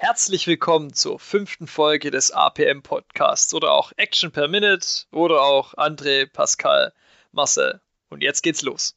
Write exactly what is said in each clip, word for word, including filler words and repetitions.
Herzlich willkommen zur fünften Folge des A P M-Podcasts oder auch Action per Minute oder auch André, Pascal, Marcel. Und jetzt geht's los.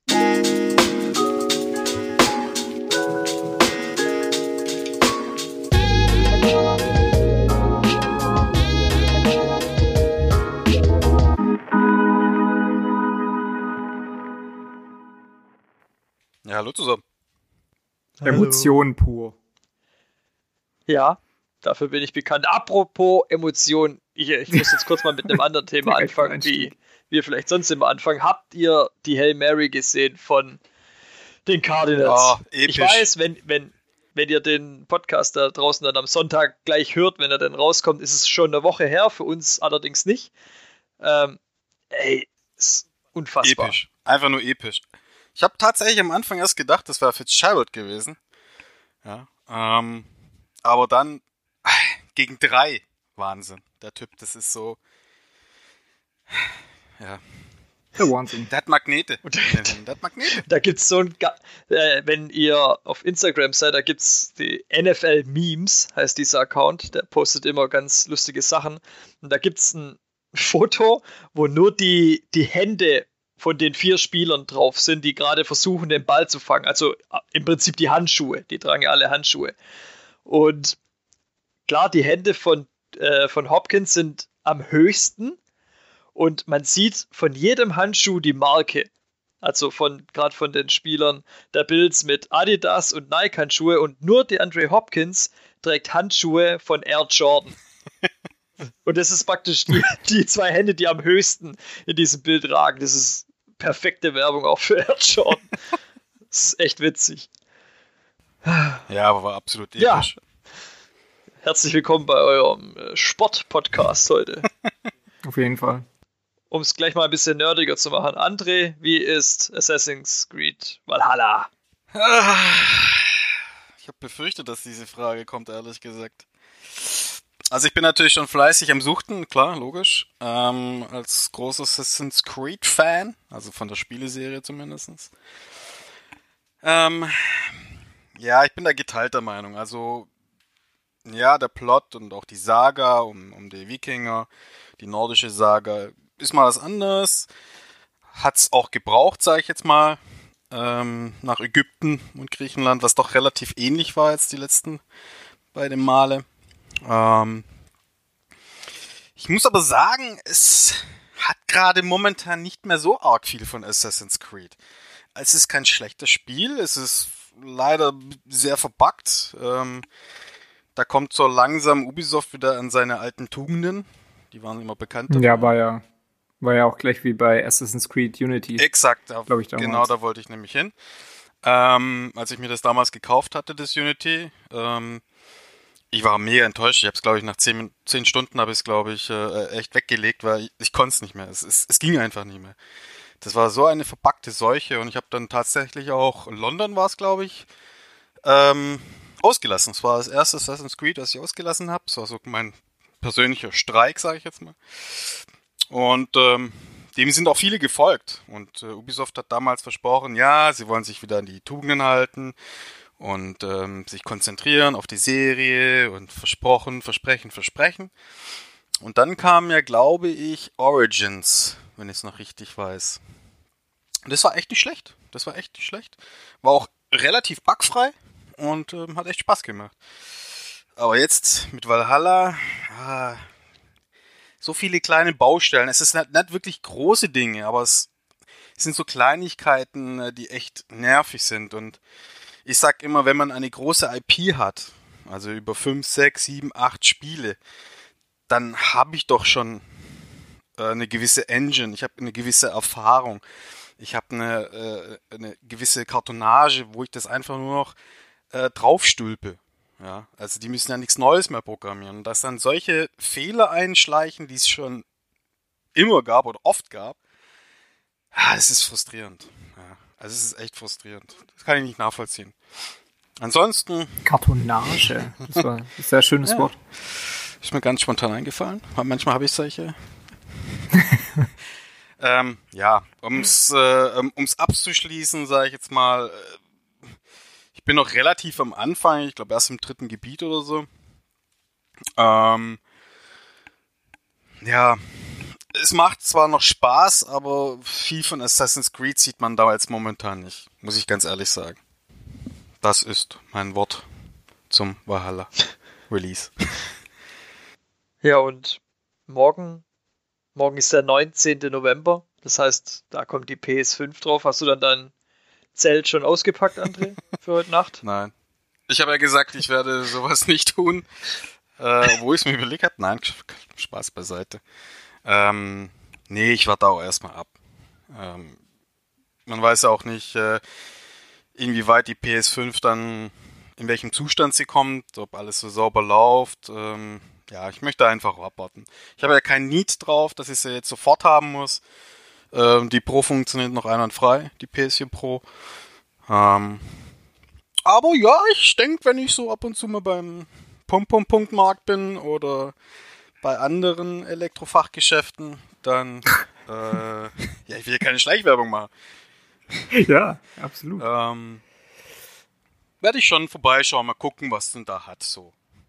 Ja, hallo zusammen. Emotionen pur. Ja, dafür bin ich bekannt. Apropos Emotionen, ich, ich muss jetzt kurz mal mit einem anderen Thema anfangen, wie wir vielleicht sonst immer anfangen. Habt ihr die Hail Mary gesehen von den Cardinals? Oh, episch. Ich weiß, wenn, wenn, wenn ihr den Podcast da draußen dann am Sonntag gleich hört, wenn er dann rauskommt, ist es schon eine Woche her, für uns allerdings nicht. Ähm, ey, ist unfassbar. Episch. Einfach nur episch. Ich habe tatsächlich am Anfang erst gedacht, das wäre Fitzgerald gewesen. Ja, ähm, aber dann gegen drei. Wahnsinn. Der Typ, das ist so. Ja. Der Wahnsinn. Der hat Magnete. Der hat Magnete. Da gibt's so ein, äh, wenn ihr auf Instagram seid, da gibt's die N F L Memes, heißt dieser Account, der postet immer ganz lustige Sachen. Und da gibt's ein Foto, wo nur die, die Hände von den vier Spielern drauf sind, die gerade versuchen, den Ball zu fangen. Also im Prinzip die Handschuhe. Die tragen ja alle Handschuhe. Und klar, die Hände von, äh, von Hopkins sind am höchsten. Und man sieht von jedem Handschuh die Marke. Also von gerade von den Spielern der Bills mit Adidas und Nike-Handschuhe. Und nur DeAndre Hopkins trägt Handschuhe von Air Jordan. Und das ist praktisch die, die zwei Hände, die am höchsten in diesem Bild ragen. Das ist perfekte Werbung auch für Air Jordan. Das ist echt witzig. Ja, aber war absolut episch. Ja. Herzlich willkommen bei eurem Sport-Podcast heute. Auf jeden Fall. Um es gleich mal ein bisschen nerdiger zu machen. André, wie ist Assassin's Creed Valhalla? Ich habe befürchtet, dass diese Frage kommt, ehrlich gesagt. Also ich bin natürlich schon fleißig am Suchten, klar, logisch. Ähm, als großer Assassin's Creed-Fan, also von der Spieleserie zumindest. Ähm, ja, ich bin da geteilter Meinung. Also, ja, der Plot und auch die Saga um, um die Wikinger, die nordische Saga, ist mal was anderes. Hat's auch gebraucht, sage ich jetzt mal, ähm, nach Ägypten und Griechenland, was doch relativ ähnlich war jetzt die letzten beiden Male. Ähm, ich muss aber sagen, es hat gerade momentan nicht mehr so arg viel von Assassin's Creed. Es ist kein schlechtes Spiel, es ist leider sehr verbuggt. Ähm, da kommt so langsam Ubisoft wieder an seine alten Tugenden. Die waren immer bekannt. Ja, war ja, war ja auch gleich wie bei Assassin's Creed Unity. Exakt, da, glaub ich, damals. Genau, da wollte ich nämlich hin. Ähm, als ich mir das damals gekauft hatte, das Unity, ähm, ich war mega enttäuscht. Ich habe es, glaube ich, nach zehn, zehn Stunden habe ich es, glaube ich, äh, echt weggelegt, weil ich, ich konnte es nicht mehr. Es, es, es ging einfach nicht mehr. Das war so eine verpackte Seuche und ich habe dann tatsächlich auch, London war es, glaube ich, ähm, ausgelassen. Es war das erste Assassin's Creed, das ich ausgelassen habe. Es war so mein persönlicher Streik, sage ich jetzt mal. Und ähm, dem sind auch viele gefolgt. Und äh, Ubisoft hat damals versprochen, ja, sie wollen sich wieder an die Tugenden halten und ähm, sich konzentrieren auf die Serie und versprochen, versprechen, versprechen. Und dann kam ja, glaube ich, Origins, wenn ich es noch richtig weiß. Und das war echt nicht schlecht. Das war echt nicht schlecht. War auch relativ bugfrei und ähm, hat echt Spaß gemacht. Aber jetzt mit Valhalla, ah, so viele kleine Baustellen. Es ist nicht, nicht wirklich große Dinge, aber es sind so Kleinigkeiten, die echt nervig sind. Und ich sag immer, wenn man eine große I P hat, also über fünf, sechs, sieben, acht Spiele, dann habe ich doch schon äh, eine gewisse Engine, ich habe eine gewisse Erfahrung, ich habe eine, äh, eine gewisse Kartonage, wo ich das einfach nur noch äh, draufstülpe. Ja, also die müssen ja nichts Neues mehr programmieren. Und dass dann solche Fehler einschleichen, die es schon immer gab oder oft gab, ja, das ist frustrierend. Ja, also es ist echt frustrierend. Das kann ich nicht nachvollziehen. Ansonsten... Kartonage, das war ein sehr schönes ja, Wort. Ist mir ganz spontan eingefallen. Manchmal habe ich solche... ähm, ja, ums, äh, ums abzuschließen, sage ich jetzt mal... Äh, Ich bin noch relativ am Anfang, ich glaube erst im dritten Gebiet oder so. Ähm, ja, es macht zwar noch Spaß, aber viel von Assassin's Creed sieht man da jetzt momentan nicht, muss ich ganz ehrlich sagen. Das ist mein Wort zum Valhalla Release. Ja, und morgen, morgen ist der neunzehnten November. Das heißt, da kommt die P S fünf drauf. Hast du dann dein Zelt schon ausgepackt, André, für heute Nacht? Nein. Ich habe ja gesagt, ich werde sowas nicht tun, äh, wo ich es mir überlegt habe. Nein, Spaß beiseite. Ähm, nee, ich warte auch erstmal ab. Ähm, man weiß ja auch nicht, äh, inwieweit die P S fünf dann, in welchem Zustand sie kommt, ob alles so sauber läuft. Ähm, ja, ich möchte einfach abwarten. Ich habe ja kein Need drauf, dass ich sie jetzt sofort haben muss. Ähm, die Pro funktioniert noch einwandfrei, die P S vier Pro. Ähm, aber ja, ich denke, wenn ich so ab und zu mal beim Pump-Pump-Punkt-Markt bin oder bei anderen Elektrofachgeschäften, dann, äh, ja, ich will hier keine Schleichwerbung machen. Ja, absolut. Ähm, werde ich schon vorbeischauen, mal gucken, was denn da hat, so.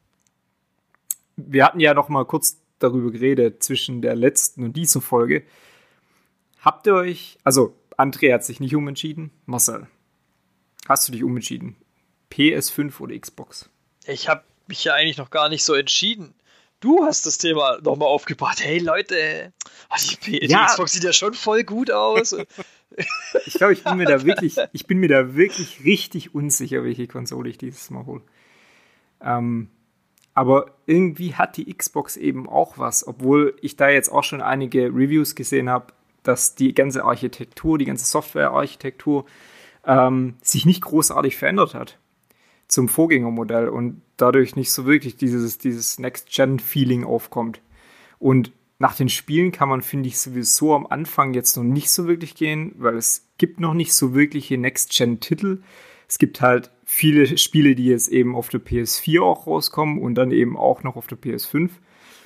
Wir hatten ja noch mal kurz darüber geredet, zwischen der letzten und dieser Folge. Habt ihr euch, also André hat sich nicht umentschieden, Marcel, hast du dich umentschieden? P S fünf oder Xbox? Ich habe mich ja eigentlich noch gar nicht so entschieden. Du hast das Thema nochmal aufgebracht. Hey Leute, die, P- die Ja. Xbox sieht ja schon voll gut aus. Ich glaube, ich bin mir da wirklich, ich bin mir da wirklich richtig unsicher, welche Konsole ich dieses Mal hole. Ähm, aber irgendwie hat die Xbox eben auch was, obwohl ich da jetzt auch schon einige Reviews gesehen habe, dass die ganze Architektur, die ganze Software-Architektur ähm, sich nicht großartig verändert hat zum Vorgängermodell und dadurch nicht so wirklich dieses, dieses Next-Gen-Feeling aufkommt. Und nach den Spielen kann man, finde ich, sowieso am Anfang jetzt noch nicht so wirklich gehen, weil es gibt noch nicht so wirkliche Next-Gen-Titel. Es gibt halt viele Spiele, die jetzt eben auf der P S vier auch rauskommen und dann eben auch noch auf der P S fünf.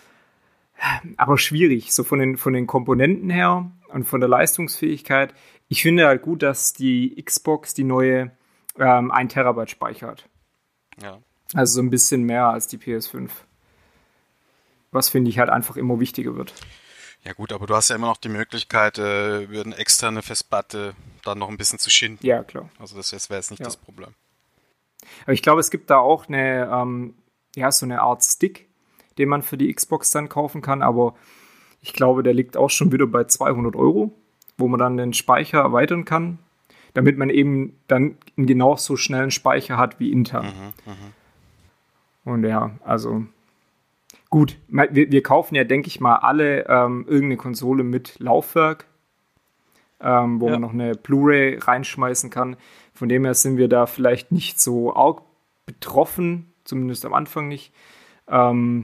Aber schwierig, so von den, von den Komponenten her und von der Leistungsfähigkeit. Ich finde halt gut, dass die Xbox, die neue, ähm, ein Terabyte Speicher hat. Ja. Also so ein bisschen mehr als die P S fünf. Was, finde ich, halt einfach immer wichtiger wird. Ja gut, aber du hast ja immer noch die Möglichkeit, äh, über eine externe Festplatte dann noch ein bisschen zu schinden. Ja, klar. Also das wäre jetzt nicht Ja. das Problem. Aber ich glaube, es gibt da auch eine, ähm, ja, so eine Art Stick, den man für die Xbox dann kaufen kann. Aber ich glaube, der liegt auch schon wieder bei zweihundert Euro, wo man dann den Speicher erweitern kann, damit man eben dann einen genauso schnellen Speicher hat wie intern. Mhm, mhm. Und ja, also gut, wir, wir kaufen ja, denke ich mal, alle ähm, irgendeine Konsole mit Laufwerk, ähm, wo Ja. man noch eine Blu-ray reinschmeißen kann. Von dem her sind wir da vielleicht nicht so arg betroffen, zumindest am Anfang nicht. Ähm,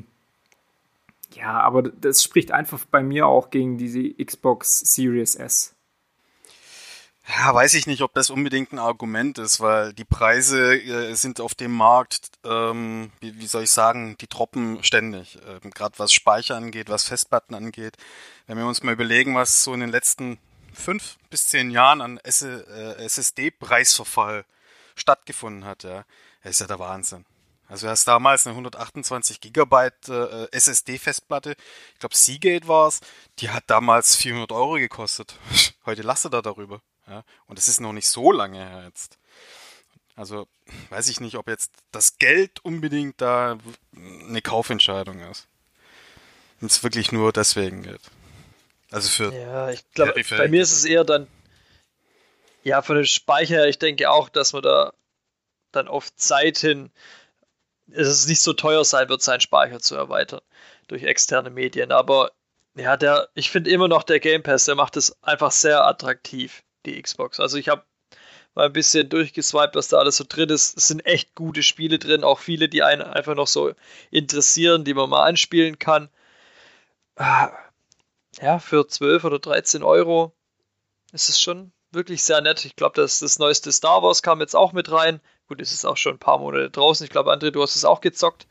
ja, aber das spricht einfach bei mir auch gegen diese Xbox Series S. Ja, weiß ich nicht, ob das unbedingt ein Argument ist, weil die Preise äh, sind auf dem Markt, ähm, wie, wie soll ich sagen, die droppen ständig. Ähm, Gerade was Speicher angeht, was Festplatten angeht. Wenn wir uns mal überlegen, was so in den letzten fünf bis zehn Jahren an S- äh, S S D-Preisverfall stattgefunden hat, ja, das ist ja der Wahnsinn. Also du hast damals eine hundertachtundzwanzig Gigabyte äh, S S D-Festplatte, ich glaube Seagate war es, die hat damals vierhundert Euro gekostet. Heute lasst ihr da darüber. Ja? Und das ist noch nicht so lange her jetzt. Also weiß ich nicht, ob jetzt das Geld unbedingt da eine Kaufentscheidung ist. Wenn es wirklich nur deswegen geht. Also für Ja, ich glaube, Peripherie- bei mir ist es eher dann, ja, von den Speicher her, ich denke auch, dass man da dann auf Zeit hin, dass es nicht so teuer sein wird, seinen Speicher zu erweitern durch externe Medien. Aber ja, der, ich finde immer noch der Game Pass, der macht es einfach sehr attraktiv, die Xbox. Also ich habe mal ein bisschen durchgeswiped, was da alles so drin ist. Es sind echt gute Spiele drin, auch viele, die einen einfach noch so interessieren, die man mal anspielen kann. Ah, ja, für zwölf oder dreizehn Euro ist es schon wirklich sehr nett. Ich glaube, das, das neueste Star Wars kam jetzt auch mit rein. Gut, es ist auch schon ein paar Monate draußen. Ich glaube, André, du hast es auch gezockt.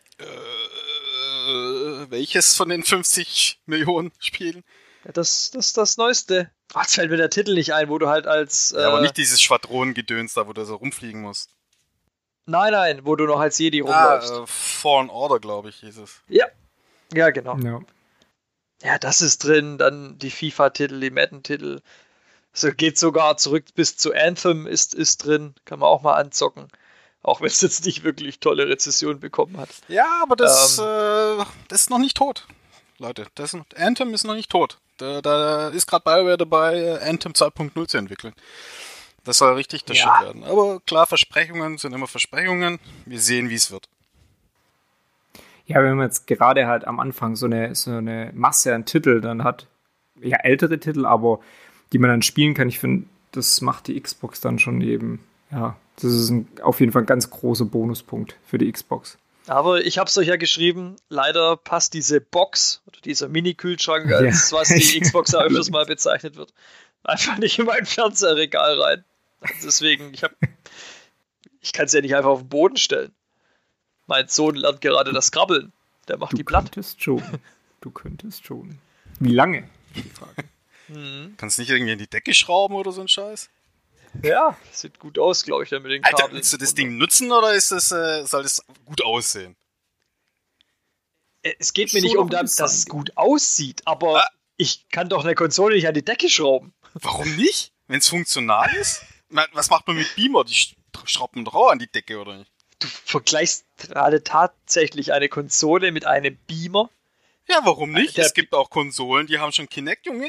Äh, welches von den fünfzig Millionen Spielen? Ja, das, das das neueste. Oh, jetzt fällt mir der Titel nicht ein, wo du halt als... Äh, Ja, aber nicht dieses Schwadronengedöns da, wo du so rumfliegen musst. Nein, nein, wo du noch als Jedi rumläufst. Ah, äh, Fallen Order, glaube ich, hieß es. Ja, ja, genau. Ja. Ja, das ist drin, dann die FIFA-Titel, die Madden-Titel. So geht sogar zurück bis zu Anthem ist, ist drin, kann man auch mal anzocken. Auch wenn es jetzt nicht wirklich tolle Rezessionen bekommen hat. Ja, aber das, Ähm. äh, das ist noch nicht tot, Leute. Das, Anthem ist noch nicht tot. Da, da ist gerade BioWare dabei, Anthem zwei Punkt null zu entwickeln. Das soll richtig der Ja. Shit werden. Aber klar, Versprechungen sind immer Versprechungen. Wir sehen, wie es wird. Ja, wenn man jetzt gerade halt am Anfang so eine, so eine Masse an Titel dann hat, ja, ältere Titel, aber die man dann spielen kann, ich finde, das macht die Xbox dann schon eben, ja, das ist ein, auf jeden Fall ein ganz großer Bonuspunkt für die Xbox. Aber ich habe es euch ja geschrieben, leider passt diese Box oder dieser Mini-Kühlschrank, Ja. als was die Xbox ja öfters mal bezeichnet wird, einfach nicht in mein Fernseherregal rein. Deswegen, ich habe, ich kann es ja nicht einfach auf den Boden stellen. Mein Sohn lernt gerade das Krabbeln. Der macht Du die platt. könntest schon. Du könntest schon. Wie lange? Die Frage. Mhm. Kannst du nicht irgendwie in die Decke schrauben oder so ein Scheiß? Ja, sieht gut aus, glaube ich, dann mit den Alter, Kabeln. willst du das Ding nutzen oder ist das, äh, soll das gut aussehen? Äh, Es geht mir Schon nicht um, auch dass Design. es gut aussieht, aber Ah. ich kann doch eine Konsole nicht an die Decke schrauben. Warum nicht? Wenn es funktional ist? Na, was macht man mit Beamer? Die sch- schraubt man doch auch an die Decke, oder nicht? Du vergleichst gerade tatsächlich eine Konsole mit einem Beamer. Ja, warum nicht? Der- Es gibt auch Konsolen, die haben schon Kinect, Junge.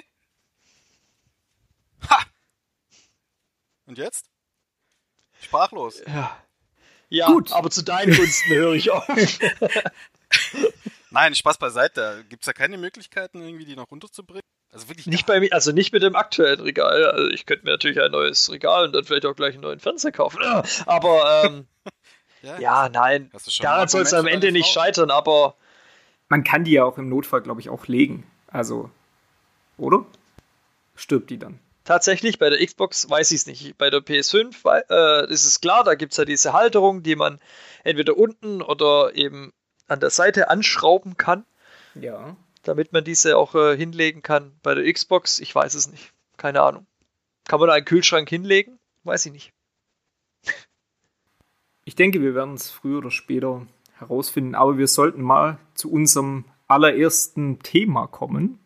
Ha! Und jetzt? Sprachlos. Ja, ja Gut. aber zu deinen Gunsten höre ich auf. Nein, Spaß beiseite. Gibt es da keine Möglichkeiten, irgendwie die noch runterzubringen? Also wirklich Nicht gar- bei mir, also nicht mit dem aktuellen Regal. Also ich könnte mir natürlich ein neues Regal und dann vielleicht auch gleich einen neuen Fernseher kaufen. Aber ähm, Ja, ja, nein. Hast du schon Daran ein soll es Argument am für Ende deine nicht Frau? scheitern, aber Man kann die ja auch im Notfall, glaube ich, auch legen. Also, oder? Stirbt die dann? tatsächlich bei der Xbox weiß ich es nicht. Bei der P S fünf wei- äh, ist es klar, da gibt es ja diese Halterung, die man entweder unten oder eben an der Seite anschrauben kann, Ja. damit man diese auch äh, hinlegen kann. Bei der Xbox, ich weiß es nicht. Keine Ahnung. Kann man da einen Kühlschrank hinlegen? Weiß ich nicht. Ich denke, wir werden es früher oder später herausfinden, aber wir sollten mal zu unserem allerersten Thema kommen.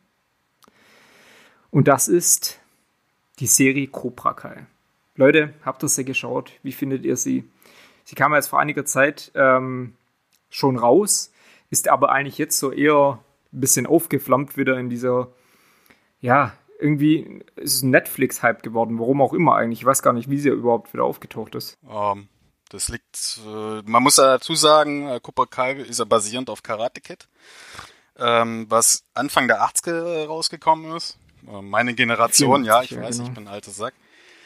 Und das ist die Serie Cobra Kai. Leute, habt ihr sie geschaut? Wie findet ihr sie? Sie kam jetzt vor einiger Zeit ähm, schon raus, ist aber eigentlich jetzt so eher ein bisschen aufgeflammt wieder in dieser, ja, irgendwie ist es ein Netflix-Hype geworden, warum auch immer eigentlich. Ich weiß gar nicht, wie sie überhaupt wieder aufgetaucht ist. Ähm, das liegt, äh, man muss ja dazu sagen, äh, Cobra Kai ist ja basierend auf Karate Kid, ähm, was Anfang der achtziger rausgekommen ist. Äh, meine Generation, ja, ich vierundachtzig, ja, weiß, genau. ich bin ein alter Sack.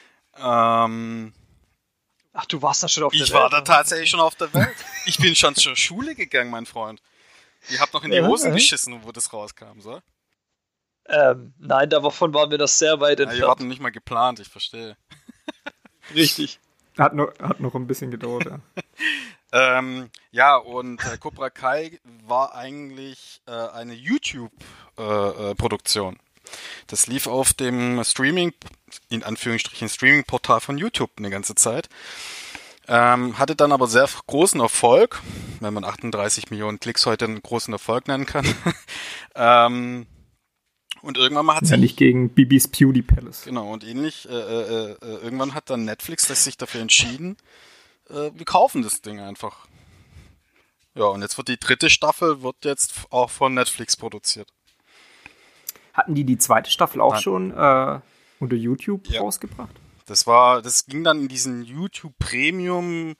Ähm, Ach, du warst da schon auf der ich war Welt, da ne? tatsächlich schon auf der Welt. Ich bin schon zur Schule gegangen, mein Freund. Ihr habt noch in die Ja, Hosen ja. geschissen, wo das rauskam, so? Ähm, nein, davon waren wir das sehr weit Ja, ihr entfernt. hatten nicht mal geplant, ich verstehe. Richtig. Hat noch, hat noch ein bisschen gedauert, ja. Ähm, ja, und äh, Cobra Kai war eigentlich äh, eine YouTube-Produktion. Das lief auf dem Streaming, in Anführungsstrichen Streaming-Portal von YouTube eine ganze Zeit. Ähm, hatte dann aber sehr großen Erfolg, wenn man achtunddreißig Millionen Klicks heute einen großen Erfolg nennen kann. ähm, und irgendwann mal hat Ja, sich nicht gegen Bibis Beauty Palace. Genau, und ähnlich, äh, äh, äh, irgendwann hat dann Netflix das sich dafür entschieden, äh, wir kaufen das Ding einfach. Ja, und jetzt wird die dritte Staffel, wird jetzt auch von Netflix produziert. Hatten die die zweite Staffel auch Nein. schon äh, unter YouTube Ja. rausgebracht? Das war, das ging dann in diesen YouTube Premium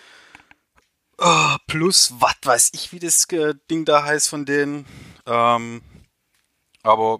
äh, Plus, was weiß ich, wie das äh, Ding da heißt von denen. Ähm, aber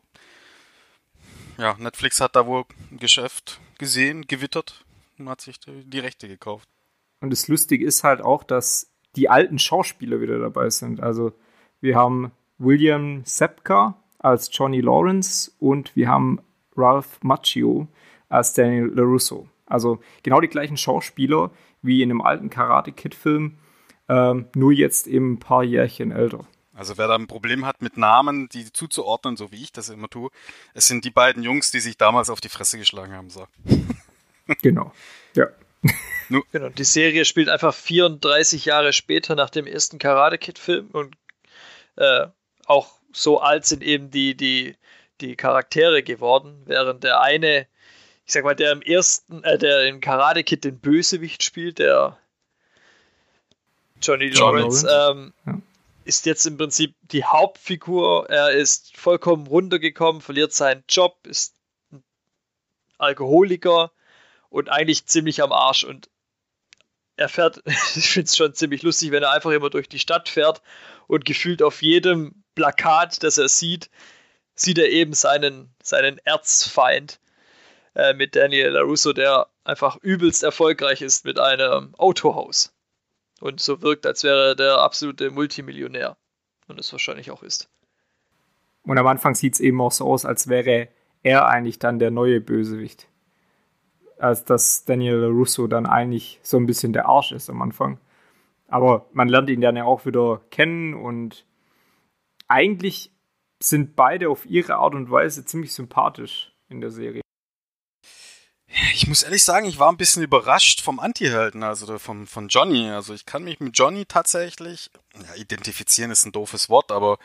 ja, Netflix hat da wohl ein Geschäft gesehen, gewittert und hat sich die, die Rechte gekauft. Und das Lustige ist halt auch, dass die alten Schauspieler wieder dabei sind. Also wir haben William Zabka als Johnny Lawrence und wir haben Ralph Macchio als Daniel LaRusso. Also genau die gleichen Schauspieler wie in einem alten Karate-Kid-Film, ähm, nur jetzt eben ein paar Jährchen älter. Also wer da ein Problem hat mit Namen, die zuzuordnen, so wie ich das immer tue, es sind die beiden Jungs, die sich damals auf die Fresse geschlagen haben. So. Genau, ja. Genau, die Serie spielt einfach vierunddreißig Jahre später nach dem ersten Karate Kid-Film und äh, auch so alt sind eben die, die, die Charaktere geworden, während der eine, ich sag mal, der im ersten, äh, der in Karate Kid den Bösewicht spielt, der Johnny Lawrence, ähm, ja. ist jetzt im Prinzip die Hauptfigur. Er ist vollkommen runtergekommen, verliert seinen Job, ist ein Alkoholiker und eigentlich ziemlich am Arsch. Und er fährt, ich finde es schon ziemlich lustig, wenn er einfach immer durch die Stadt fährt und gefühlt auf jedem Plakat, das er sieht, sieht er eben seinen, seinen Erzfeind äh, mit Daniel LaRusso, der einfach übelst erfolgreich ist mit einem Autohaus. Und so wirkt, als wäre er der absolute Multimillionär. Und es wahrscheinlich auch ist. Und am Anfang sieht es eben auch so aus, als wäre er eigentlich dann der neue Bösewicht. Als dass Daniel LaRusso dann eigentlich so ein bisschen der Arsch ist am Anfang. Aber man lernt ihn dann ja auch wieder kennen und eigentlich sind beide auf ihre Art und Weise ziemlich sympathisch in der Serie. Ich muss ehrlich sagen, ich war ein bisschen überrascht vom Anti-Helden, also vom, von Johnny. Also ich kann mich mit Johnny tatsächlich, ja, identifizieren ist ein doofes Wort, aber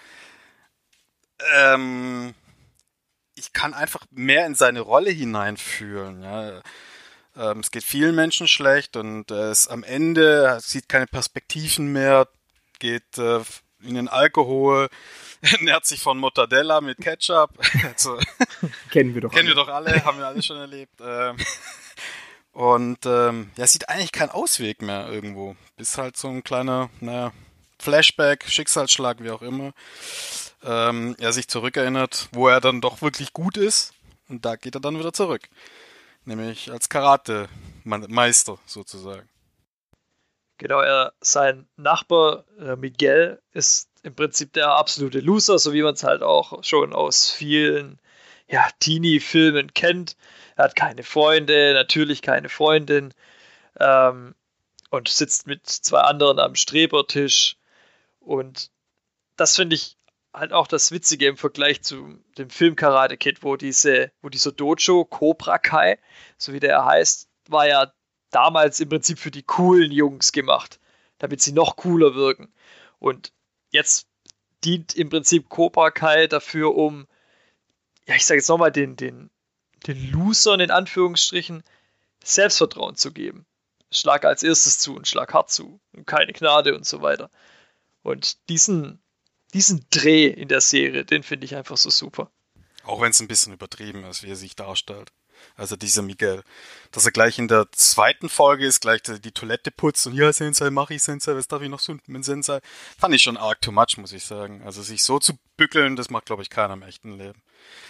ähm, ich kann einfach mehr in seine Rolle hineinfühlen. Ja. Ähm, es geht vielen Menschen schlecht und er ist am Ende, sieht keine Perspektiven mehr, geht äh, in den Alkohol, ernährt sich von Mortadella mit Ketchup. Also, kennen wir doch kennen alle. wir doch alle, haben wir alle schon erlebt. Ähm, und ähm, ja, sieht eigentlich keinen Ausweg mehr irgendwo. Bis halt so ein kleiner, naja, Flashback, Schicksalsschlag, wie auch immer. Ähm, er sich zurückerinnert, wo er dann doch wirklich gut ist. Und da geht er dann wieder zurück. Nämlich als Karate-Meister sozusagen. Genau, er, sein Nachbar äh, Miguel ist im Prinzip der absolute Loser, so wie man es halt auch schon aus vielen ja, Teenie-Filmen kennt. Er hat keine Freunde, natürlich keine Freundin ähm, und sitzt mit zwei anderen am Strebertisch. Und das finde ich halt auch das Witzige im Vergleich zu dem Film Karate Kid, wo diese, wo dieser Dojo, Cobra Kai, so wie der heißt, war ja damals im Prinzip für die coolen Jungs gemacht, damit sie noch cooler wirken. Und jetzt dient im Prinzip Cobra Kai dafür, um, ja, ich sage jetzt nochmal, den, den, den Losern in Anführungsstrichen Selbstvertrauen zu geben. Schlag als erstes zu und schlag hart zu und keine Gnade und so weiter. Und diesen, diesen Dreh in der Serie, den finde ich einfach so super. Auch wenn es ein bisschen übertrieben ist, wie er sich darstellt. Also dieser Miguel, dass er gleich in der zweiten Folge ist, gleich die Toilette putzt und ja, Sensei, mach ich Sensei, was darf ich noch tun mit Sensei? Fand ich schon arg too much, muss ich sagen. Also sich so zu bückeln, das macht, glaube ich, keiner im echten Leben.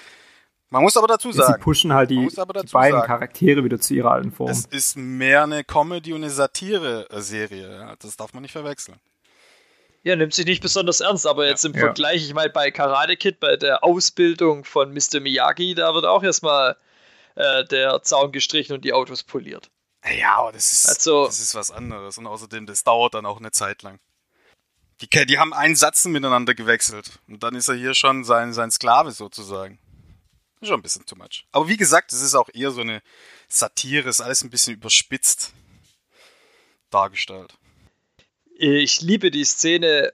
Man muss aber dazu sagen. Sie pushen halt die, die beiden sagen, Charaktere wieder zu ihrer alten Form. Es ist mehr eine Comedy und eine Satire-Serie. Ja? Das darf man nicht verwechseln. Ja, nimmt sich nicht besonders ernst, aber jetzt ja, im Vergleich, ja. ich meine, bei Karate Kid, bei der Ausbildung von Mister Miyagi, da wird auch erstmal äh, der Zaun gestrichen und die Autos poliert. Ja, aber das ist, also, das ist was anderes. Und außerdem, das dauert dann auch eine Zeit lang. Die, die haben einen Satz miteinander gewechselt. Und dann ist er hier schon sein, sein Sklave sozusagen. Schon ein bisschen too much. Aber wie gesagt, es ist auch eher so eine Satire, ist alles ein bisschen überspitzt dargestellt. Ich liebe die Szene,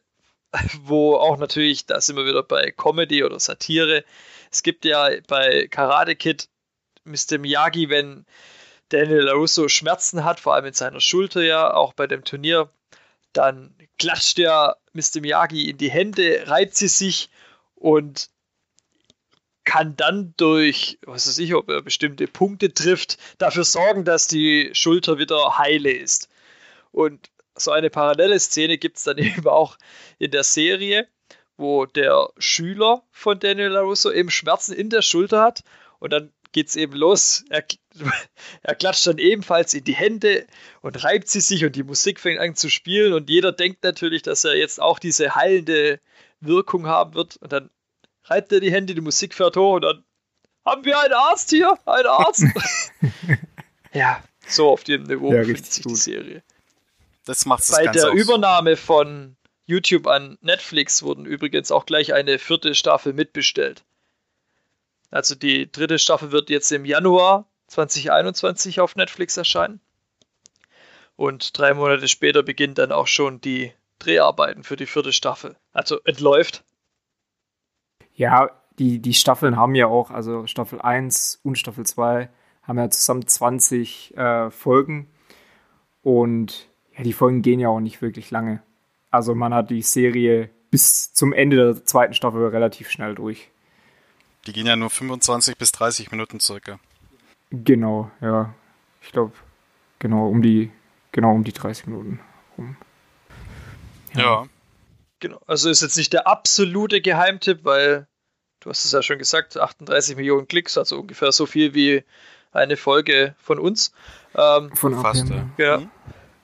wo auch natürlich, da sind wir wieder bei Comedy oder Satire. Es gibt ja bei Karate Kid Mister Miyagi, wenn Daniel LaRusso Schmerzen hat, vor allem in seiner Schulter ja, auch bei dem Turnier, dann klatscht ja Mister Miyagi in die Hände, reibt sie sich und kann dann durch, was weiß ich, ob er bestimmte Punkte trifft, dafür sorgen, dass die Schulter wieder heile ist. Und so eine parallele Szene gibt es dann eben auch in der Serie, wo der Schüler von Daniel LaRusso eben Schmerzen in der Schulter hat und dann geht es eben los. Er, er klatscht dann ebenfalls in die Hände und reibt sie sich und die Musik fängt an zu spielen und jeder denkt natürlich, dass er jetzt auch diese heilende Wirkung haben wird und dann reibt er die Hände, die Musik fährt hoch und dann haben wir einen Arzt hier, einen Arzt. Ja, so auf dem Niveau ja, befindet sich gut. die Serie. Das macht's Bei das der aus. Übernahme von YouTube an Netflix wurden übrigens auch gleich eine vierte Staffel mitbestellt. Also die dritte Staffel wird jetzt im Januar zwanzig einundzwanzig auf Netflix erscheinen. Und drei Monate später beginnen dann auch schon die Dreharbeiten für die vierte Staffel. Also entläuft. Ja, die, die Staffeln haben ja auch, also Staffel eins und Staffel zwei haben ja zusammen zwanzig äh, Folgen. Und ja, die Folgen gehen ja auch nicht wirklich lange. Also man hat die Serie bis zum Ende der zweiten Staffel relativ schnell durch. Die gehen ja nur fünfundzwanzig bis dreißig Minuten circa. Genau, ja. Ich glaube, genau um die, genau um die dreißig Minuten rum. Ja. ja. Genau. Also ist jetzt nicht der absolute Geheimtipp, weil du hast es ja schon gesagt, achtunddreißig Millionen Klicks, also ungefähr so viel wie eine Folge von uns. Ähm, von fast, ja. ja. Mhm.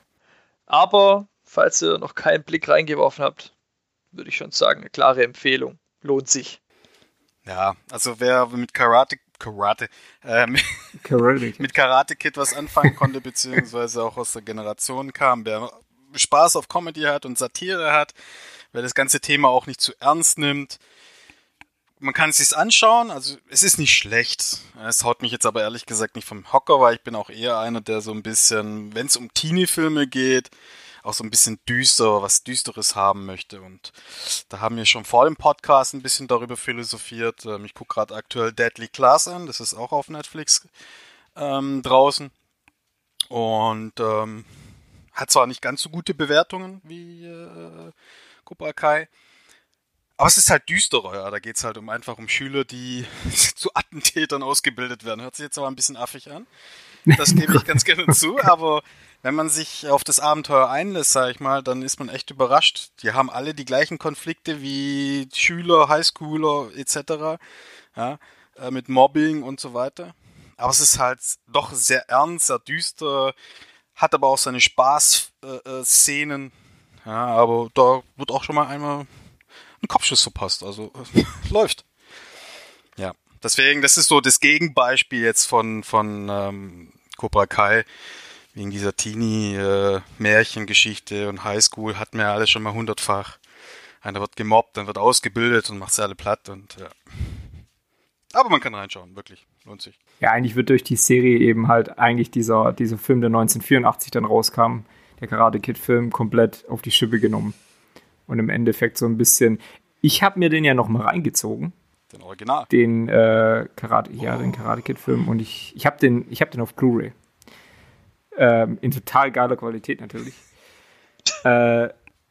Aber falls ihr noch keinen Blick reingeworfen habt, würde ich schon sagen, eine klare Empfehlung. Lohnt sich. Ja, also wer mit Karate, Karate, äh, mit, Karate. mit Karate Kid was anfangen konnte, beziehungsweise auch aus der Generation kam, wer Spaß auf Comedy hat und Satire hat, wer das ganze Thema auch nicht zu ernst nimmt, man kann es sich anschauen, also es ist nicht schlecht. Es haut mich jetzt aber ehrlich gesagt nicht vom Hocker, weil ich bin auch eher einer, der so ein bisschen, wenn es um Teenie-Filme geht, auch so ein bisschen düster, was Düsteres haben möchte. Und da haben wir schon vor dem Podcast ein bisschen darüber philosophiert. Ich gucke gerade aktuell Deadly Class an, das ist auch auf Netflix ähm, draußen. Und ähm, hat zwar nicht ganz so gute Bewertungen wie äh, Cobra Kai, aber es ist halt düsterer, ja. Da geht es halt um einfach um Schüler, die zu Attentätern ausgebildet werden. Hört sich jetzt aber ein bisschen affig an. Das gebe ich ganz gerne zu, aber wenn man sich auf das Abenteuer einlässt, sag ich mal, dann ist man echt überrascht. Die haben alle die gleichen Konflikte wie Schüler, Highschooler et cetera. Ja, äh, mit Mobbing und so weiter. Aber es ist halt doch sehr ernst, sehr düster, hat aber auch seine Spaß-Szenen. Äh, ja, aber da wird auch schon mal einmal ein Kopfschuss verpasst, also äh, läuft. Ja, deswegen, das ist so das Gegenbeispiel jetzt von, von ähm, Cobra Kai, wegen dieser Teenie-Märchengeschichte äh, und Highschool hatten wir ja alle schon mal hundertfach. Einer wird gemobbt, dann wird ausgebildet und macht sie alle platt und ja. Aber man kann reinschauen, wirklich, lohnt sich. Ja, eigentlich wird durch die Serie eben halt eigentlich dieser, dieser Film, der neunzehnhundertvierundachtzig dann rauskam, der Karate-Kid-Film, komplett auf die Schippe genommen. Und im Endeffekt so ein bisschen, ich habe mir den ja noch mal reingezogen. Den Original? Den äh, Karate, ja, oh. den Karate-Kid-Film. Und ich, ich habe den, ich hab den auf Blu-ray. Ähm, in total geiler Qualität natürlich. äh,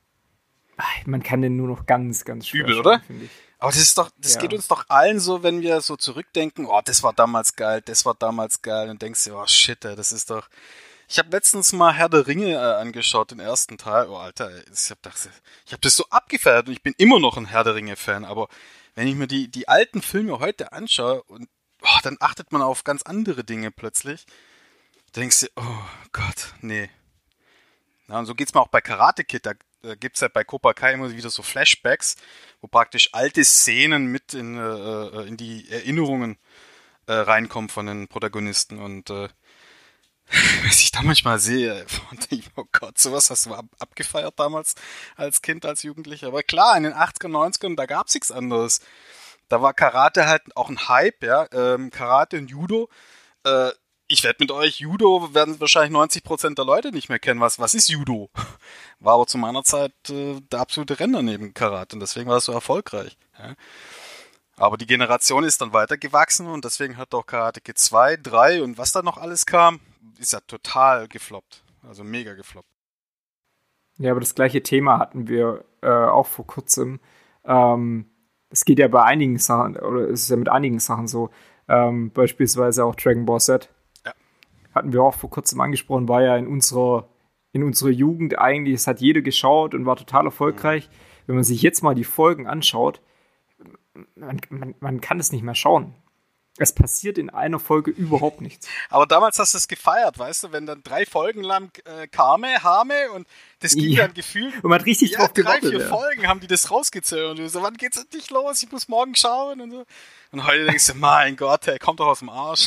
man kann den nur noch ganz, ganz schwer übel, oder? Finde ich. Aber das ist doch, das ja. geht uns doch allen so, wenn wir so zurückdenken, oh, das war damals geil, das war damals geil. Und denkst du, oh shit, ey, das ist doch. Ich habe letztens mal Herr der Ringe äh, angeschaut, den ersten Teil. Oh, Alter, ich habe das, ich hab das so abgefeiert und ich bin immer noch ein Herr der Ringe-Fan. Aber wenn ich mir die, die alten Filme heute anschaue, und oh, dann achtet man auf ganz andere Dinge plötzlich. Da denkst du, oh Gott, nee. Ja, und so geht's mir auch bei Karate Kid. Da, da gibt's ja bei Cobra Kai immer wieder so Flashbacks, wo praktisch alte Szenen mit in, äh, in die Erinnerungen äh, reinkommen von den Protagonisten. Und äh, was ich da manchmal sehe, denke ich, oh Gott, sowas hast du ab- abgefeiert damals als Kind, als Jugendlicher. Aber klar, in den achtzigern, neunzigern, da gab's nichts anderes. Da war Karate halt auch ein Hype, ja, ähm, Karate und Judo. Äh, ich wette mit euch, Judo werden wahrscheinlich neunzig Prozent der Leute nicht mehr kennen. Was, was ist Judo? War aber zu meiner Zeit äh, der absolute Renner neben Karate und deswegen war es so erfolgreich. Ja. Aber die Generation ist dann weitergewachsen und deswegen hat auch Karate Kid zwei, drei und was da noch alles kam, ist ja total gefloppt. Also mega gefloppt. Ja, aber das gleiche Thema hatten wir äh, auch vor kurzem. Ähm, es geht ja bei einigen Sachen, oder es ist ja mit einigen Sachen so, ähm, beispielsweise auch Dragon Ball Z. Ja. Hatten wir auch vor kurzem angesprochen, war ja in unserer, in unserer Jugend eigentlich, es hat jeder geschaut und war total erfolgreich. Mhm. Wenn man sich jetzt mal die Folgen anschaut, man, man, man kann es nicht mehr schauen. Es passiert in einer Folge überhaupt nichts. Aber damals hast du es gefeiert, weißt du, wenn dann drei Folgen lang äh, Kame, Hame und das ging ja. dann gefühlt. Und man hat richtig ja, drauf drei, gewartet. vier Ja. Folgen haben die das rausgezählt und du so, wann geht's endlich los? Ich muss morgen schauen und so. Und heute denkst du, mein Gott, der kommt doch aus dem Arsch.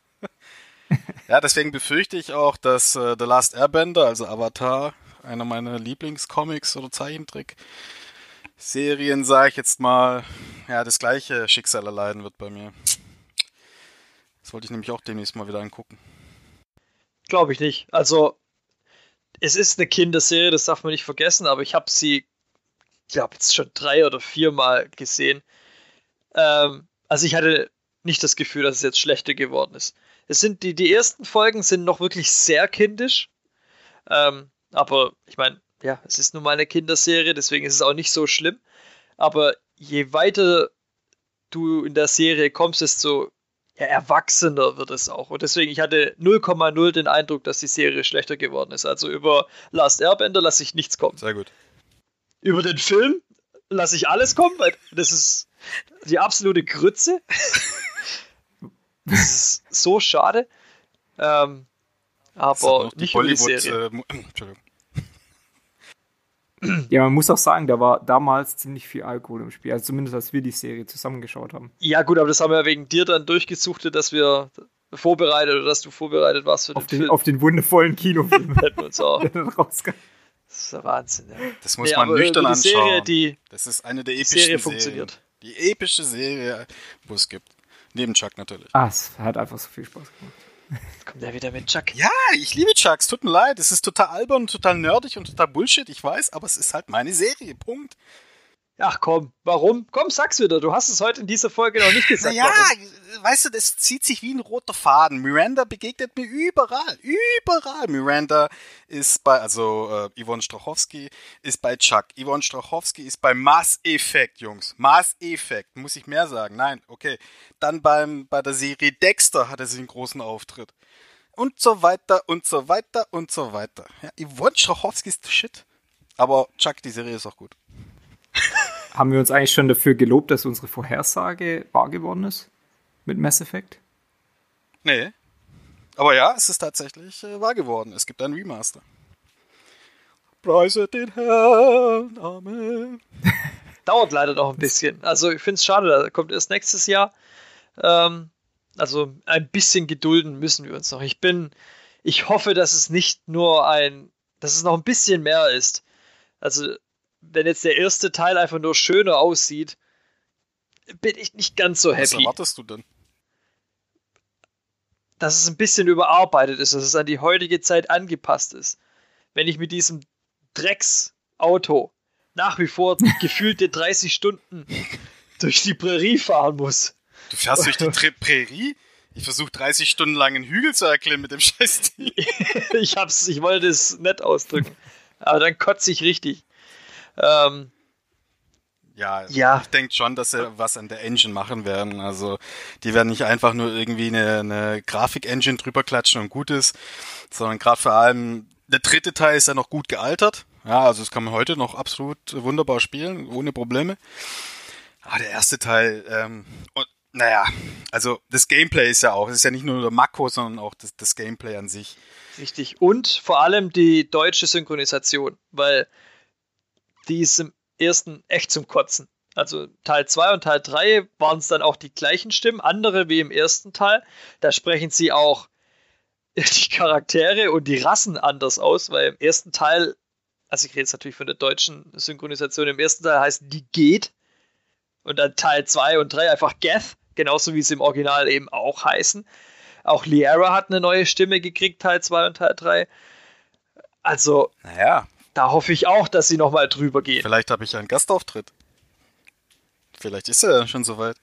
Ja, deswegen befürchte ich auch, dass äh, The Last Airbender, also Avatar, einer meiner Lieblingscomics oder Zeichentrick-Serien, sage ich jetzt mal, ja, das gleiche Schicksal erleiden wird bei mir. Das wollte ich nämlich auch demnächst mal wieder angucken. Glaube ich nicht. Also, es ist eine Kinderserie, das darf man nicht vergessen, aber ich habe sie, ich glaube, jetzt schon drei oder viermal gesehen. Ähm, also ich hatte nicht das Gefühl, dass es jetzt schlechter geworden ist. Es sind die, die ersten Folgen sind noch wirklich sehr kindisch. Ähm, aber ich meine, ja, es ist nun mal eine Kinderserie, deswegen ist es auch nicht so schlimm. Aber je weiter du in der Serie kommst, desto ja, erwachsener wird es auch. Und deswegen, ich hatte null Komma null den Eindruck, dass die Serie schlechter geworden ist. Also über Last Airbender lasse ich nichts kommen. Sehr gut. Über den Film lasse ich alles kommen, weil das ist die absolute Grütze. Das ist so schade. Ähm, aber nicht über die Serie. Äh, Entschuldigung. Ja, man muss auch sagen, da war damals ziemlich viel Alkohol im Spiel. Also zumindest, als wir die Serie zusammengeschaut haben. Ja gut, aber das haben wir ja wegen dir dann durchgesuchtet, dass wir vorbereitet oder dass du vorbereitet warst für auf den, den Film. Auf den wundervollen Kinofilm. Hätten wir uns auch. Das ist der Wahnsinn, ja. Das muss nee, man nüchtern die anschauen. Serie, die, das ist eine der die epischen Serie Serien. funktioniert. Die epische Serie, wo es gibt. Neben Chuck natürlich. Ah, es hat einfach so viel Spaß gemacht. Jetzt kommt er wieder mit Chuck. Ja, ich liebe Chuck, es tut mir leid. Es ist total albern, total nerdig und total Bullshit, ich weiß, aber es ist halt meine Serie, Punkt. Ach komm, warum? Komm, sag's wieder. Du hast es heute in dieser Folge noch nicht gesagt. Ja, warum? weißt du, das zieht sich wie ein roter Faden. Miranda begegnet mir überall, überall. Miranda ist bei, also äh, Yvonne Strachowski ist bei Chuck. Yvonne Strachowski ist bei Mass Effect, Jungs. Mass Effect, muss ich mehr sagen? Nein, okay. Dann beim, bei der Serie Dexter hatte sie einen großen Auftritt. Und so weiter und so weiter und so weiter. Ja, Yvonne Strachowski ist shit. Aber Chuck, die Serie ist auch gut. Haben wir uns eigentlich schon dafür gelobt, dass unsere Vorhersage wahr geworden ist? Mit Mass Effect? Nee. Aber ja, es ist tatsächlich äh, wahr geworden. Es gibt ein Remaster. Preise den Herrn, Amen. Dauert leider noch ein bisschen. Also ich finde es schade, da kommt erst nächstes Jahr. Ähm, also ein bisschen gedulden müssen wir uns noch. Ich bin, ich hoffe, dass es nicht nur ein, dass es noch ein bisschen mehr ist. Also wenn jetzt der erste Teil einfach nur schöner aussieht, bin ich nicht ganz so happy. Was erwartest du denn? Dass es ein bisschen überarbeitet ist, dass es an die heutige Zeit angepasst ist. Wenn ich mit diesem Drecksauto nach wie vor gefühlte dreißig Stunden durch die Prärie fahren muss. Du fährst durch die Tri- Prärie? Ich versuche dreißig Stunden lang einen Hügel zu erklimmen mit dem Scheiß-Ding. ich, hab's, ich wollte es nett ausdrücken. Aber dann kotze ich richtig. Ähm, ja, ja, ich denke schon, dass sie was an der Engine machen werden. Also die werden nicht einfach nur irgendwie eine, eine Grafik-Engine drüber klatschen und gut ist, sondern gerade vor allem der dritte Teil ist ja noch gut gealtert. Ja, also das kann man heute noch absolut wunderbar spielen, ohne Probleme. Aber der erste Teil, ähm, und naja, also das Gameplay ist ja auch, es ist ja nicht nur der Makro, sondern auch das, das Gameplay an sich. Richtig. Und vor allem die deutsche Synchronisation, weil die ist im ersten echt zum Kotzen. Also Teil zwei und Teil drei waren es dann auch die gleichen Stimmen, andere wie im ersten Teil. Da sprechen sie auch die Charaktere und die Rassen anders aus, weil im ersten Teil, also ich rede jetzt natürlich von der deutschen Synchronisation, im ersten Teil heißt die geht und dann Teil zwei und drei einfach Geth, genauso wie sie im Original eben auch heißen. Auch Liara hat eine neue Stimme gekriegt, Teil zwei und Teil drei. Also, naja. Da hoffe ich auch, dass sie nochmal drüber gehen. Vielleicht habe ich einen Gastauftritt. Vielleicht ist er ja schon soweit.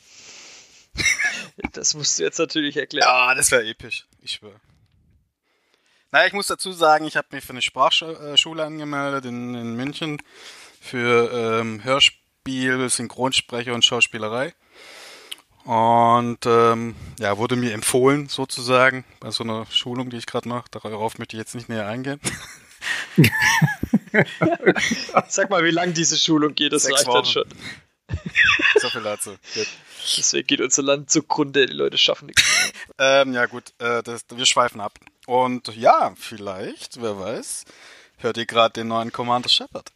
Das musst du jetzt natürlich erklären. Ja, das wäre episch. Ich schwöre. Naja, ich muss dazu sagen, ich habe mich für eine Sprachschule angemeldet in, in München für ähm, Hörspiel, Synchronsprecher und Schauspielerei. Und ähm, ja, wurde mir empfohlen sozusagen bei so einer Schulung, die ich gerade mache. Darauf möchte ich jetzt nicht näher eingehen. Sag mal, wie lang diese Schulung geht, das Sechs reicht Wochen. dann schon. So viel dazu. Gut. Deswegen geht unser Land zugrunde, die Leute schaffen nichts mehr. Ähm, ja gut, äh, das, wir schweifen ab. Und ja, vielleicht, wer weiß, hört ihr gerade den neuen Commander Shepard.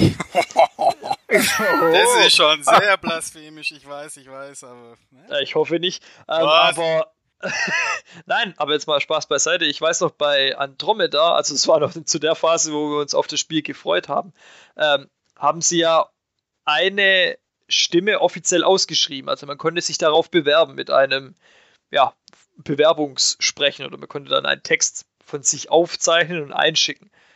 Das ist schon sehr blasphemisch, ich weiß, ich weiß, aber... Ne? Ich hoffe nicht, ähm, aber... Nein, aber jetzt mal Spaß beiseite. Ich weiß noch, bei Andromeda, also es war noch zu der Phase, wo wir uns auf das Spiel gefreut haben, ähm, haben sie ja eine Stimme offiziell ausgeschrieben. Also man konnte sich darauf bewerben mit einem ja, Bewerbungssprechen oder man konnte dann einen Text von sich aufzeichnen und einschicken.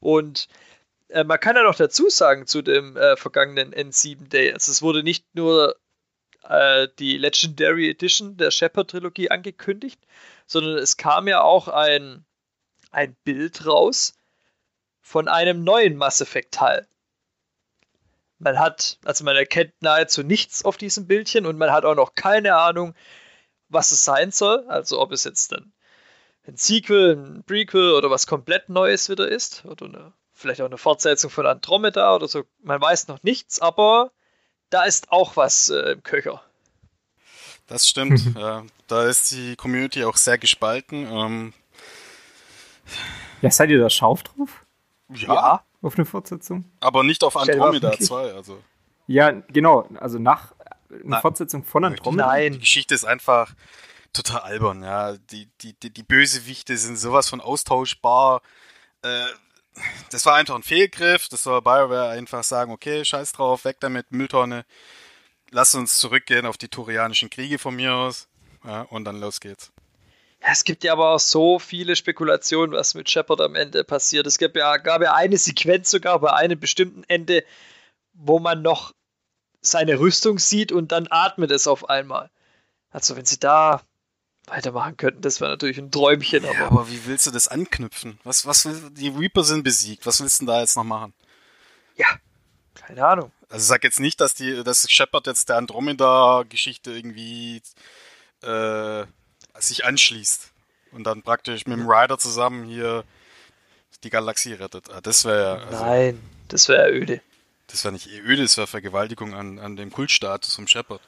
Und äh, man kann ja noch dazu sagen zu dem äh, vergangenen N sieben Day, also es wurde nicht nur äh, die Legendary Edition der Shepard-Trilogie angekündigt, sondern es kam ja auch ein, ein Bild raus von einem neuen Mass Effect-Teil. Man hat, also man erkennt nahezu nichts auf diesem Bildchen und man hat auch noch keine Ahnung, was es sein soll. Also ob es jetzt dann ein Sequel, ein Prequel oder was komplett Neues wieder ist. Oder eine, vielleicht auch eine Fortsetzung von Andromeda oder so. Man weiß noch nichts, aber da ist auch was äh, im Köcher. Das stimmt. Ja, da ist die Community auch sehr gespalten. Ähm, Ja, seid ihr da scharf drauf? ja, Ja. Auf eine Fortsetzung? aber nicht auf Stell dir mal Andromeda vor, zwei. Also. Ja, genau. Also nach eine Nein. Fortsetzung von Andromeda. Die Nein. Geschichte ist einfach total albern, ja. Die, die, die, die Bösewichte sind sowas von austauschbar. Äh, das war einfach ein Fehlgriff. Das soll BioWare einfach sagen, okay, scheiß drauf, weg damit, Mülltonne. Lass uns zurückgehen auf die Turianischen Kriege von mir aus. Ja, und dann los geht's. Ja, es gibt ja aber auch so viele Spekulationen, was mit Shepard am Ende passiert. Es gab ja, gab ja eine Sequenz sogar bei einem bestimmten Ende, wo man noch seine Rüstung sieht und dann atmet es auf einmal. Also wenn sie da weitermachen könnten, das wäre natürlich ein Träumchen. Ja, Aber, aber wie willst du das anknüpfen? Was, was will, die Reaper sind besiegt. Was willst du denn da jetzt noch machen? ja, keine Ahnung. Also sag jetzt nicht, dass die, dass Shepard jetzt der Andromeda-Geschichte irgendwie äh, sich anschließt und dann praktisch mit dem Ryder zusammen hier die Galaxie rettet. Ah, das wäre also, Nein, das wäre öde. das wäre nicht öde, das wäre Vergewaltigung an, an dem Kultstatus vom Shepard.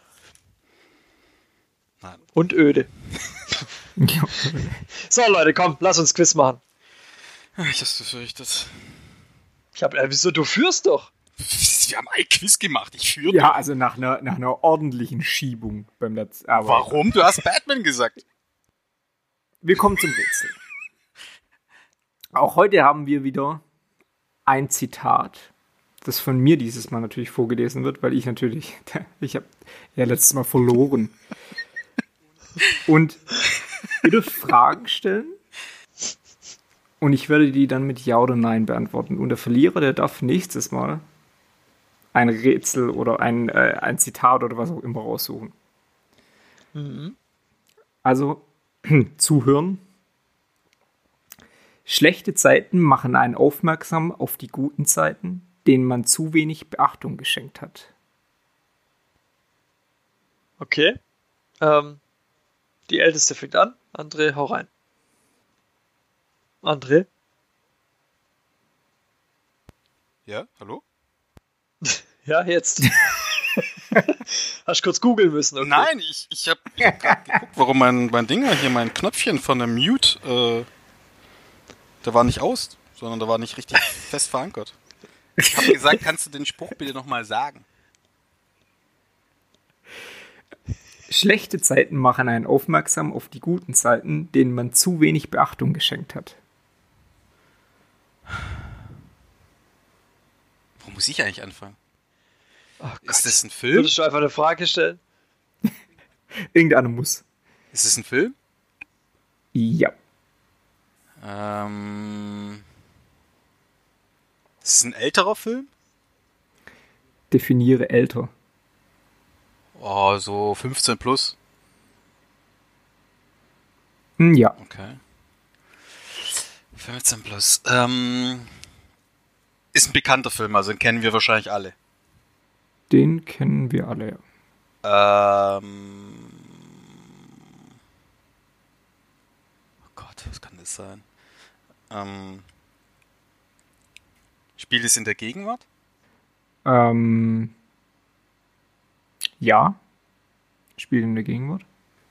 Nein. Und öde. Ja. So Leute, komm, lass uns Quiz machen. Ich hab's befürchtet. Ich hab, äh, wieso, du führst doch. Wir haben ein Quiz gemacht, ich führe. Ja, also nach einer, nach einer ordentlichen Schiebung beim letzten. Aber Warum? Du hast Batman gesagt. wir kommen zum Rätsel. Auch heute haben wir wieder ein Zitat, das von mir dieses Mal natürlich vorgelesen wird, weil ich natürlich, ich habe ja letztes Mal verloren. Und ihr dürft Fragen stellen und ich werde die dann mit Ja oder Nein beantworten. Und der Verlierer, der darf nächstes Mal ein Rätsel oder ein, äh, ein Zitat oder was auch immer raussuchen. Mhm. Also, zuhören. Schlechte Zeiten machen einen aufmerksam auf die guten Zeiten, denen man zu wenig Beachtung geschenkt hat. Okay. Ähm, die Älteste fängt an. André, hau rein. André? Ja, hallo? Ja, jetzt. Hast kurz googeln müssen, okay. Nein, ich, ich habe hab gerade geguckt, warum mein, mein Dinger hier, mein Knöpfchen von der Mute, äh, der war nicht aus, sondern der war nicht richtig fest verankert. Ich habe gesagt, kannst du den Spruch bitte nochmal sagen? Schlechte Zeiten machen einen aufmerksam auf die guten Zeiten, denen man zu wenig Beachtung geschenkt hat. Wo muss ich eigentlich anfangen? Oh Gott. Ist das ein Film? Würdest du einfach eine Frage stellen? Irgendeiner muss. Ist es ein Film? Ja. Ähm, ist es ein älterer Film? Definiere älter. Oh, so fünfzehn plus. Hm, ja. Okay. fünfzehn plus. Ähm, ist ein bekannter Film, also den kennen wir wahrscheinlich alle. Den kennen wir alle, ja. Ähm, oh Gott, was kann das sein? Ähm, spielt es in der Gegenwart? Ähm, ja. Spielt in der Gegenwart.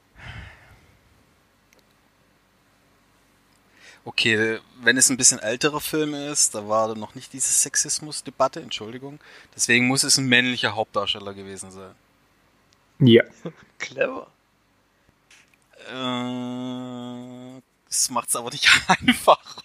Okay, wenn es ein bisschen älterer Film ist, da war noch nicht diese Sexismus-Debatte, Entschuldigung. Deswegen muss es ein männlicher Hauptdarsteller gewesen sein. Ja. Clever. Äh, das macht es aber nicht einfach.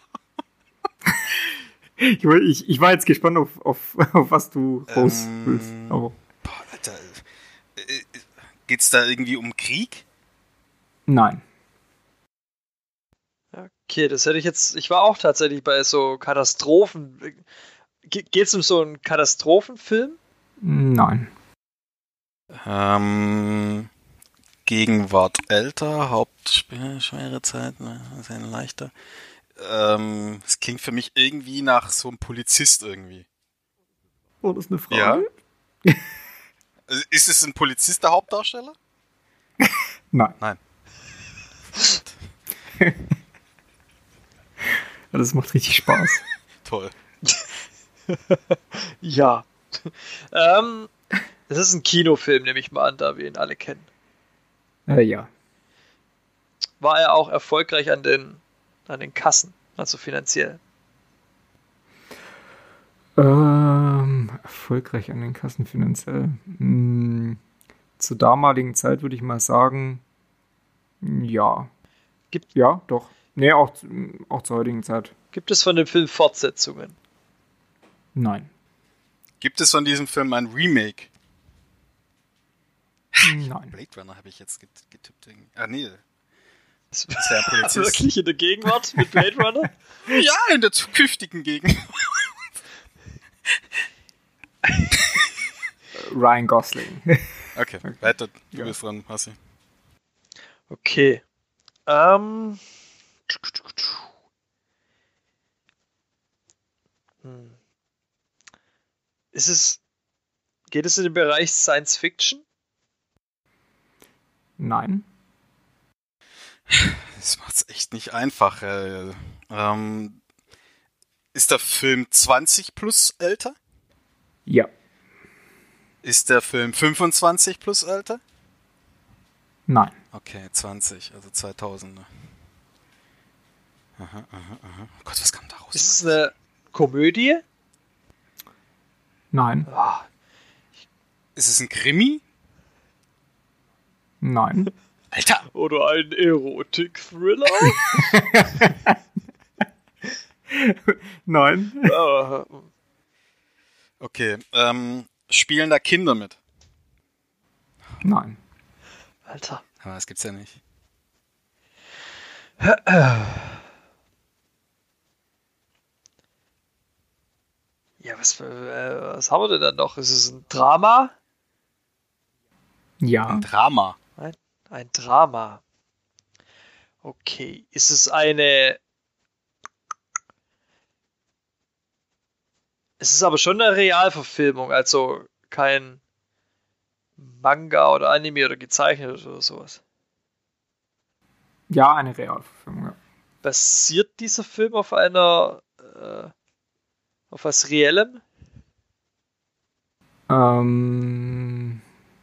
Ich, war- ich, ich war jetzt gespannt auf, auf, auf was du raus Ähm, willst. Aber Boah, Alter. Äh, äh, Geht's da irgendwie um Krieg? nein. Okay, das hätte ich jetzt. Ich war auch tatsächlich bei so Katastrophen. Ge- Geht's um so einen Katastrophenfilm? Nein. Ähm, Gegenwart älter, Hauptspiel, schwere Zeit, ne, sehr leichter. Ähm, es klingt für mich irgendwie nach so einem Polizist irgendwie. War das eine Frage? Ja. Also ist es ein Polizist, der Hauptdarsteller? Nein. Nein. Ja, das macht richtig Spaß. Toll. Ja. ähm, das ist ein Kinofilm, nehme ich mal an, da wir ihn alle kennen. Äh, ja. War er auch erfolgreich an den, an den Kassen, also finanziell? Ähm, erfolgreich an den Kassen finanziell. Hm, zur damaligen Zeit würde ich mal sagen, ja. Gibt- ja, doch. Nee, auch, auch zur heutigen Zeit. Gibt es von dem Film Fortsetzungen? Nein. Gibt es von diesem Film ein Remake? Nein. Blade Runner habe ich jetzt get- getippt. irgendwie. Ah, nee. Das Das wäre ein Polizist. Wirklich in der Gegenwart mit Blade Runner? Ja, in der zukünftigen Gegend. Ryan Gosling. Okay, weiter. Du Ja. bist dran, Hassi. Okay. Ähm. Hm. Ist es. Geht es in den Bereich Science Fiction? Nein. Das macht's echt nicht einfach. Äh, ähm, ist der Film zwanzig plus älter? Ja. Ist der Film fünfundzwanzig plus älter? Nein. Okay, zwanzig, also zweitausender. Aha, aha, aha. Oh Gott, was kam da raus? Ist es eine Komödie? Nein. Ah, Ist es ein Krimi? Nein. Alter! oder ein Erotik-Thriller? Nein. Ah, Okay, ähm, spielen da Kinder mit? Nein. Alter. Aber das gibt's ja nicht. Ja, was, für, äh, was haben wir denn dann noch? Ist es ein Drama? Ja. Ein Drama. Nein, ein Drama. Okay. Ist es eine. Es ist aber schon eine Realverfilmung, also kein Manga oder Anime oder gezeichnet oder sowas. Ja, eine Realverfilmung. Ja. Basiert dieser Film auf einer. Äh, auf was Reellem? Ähm,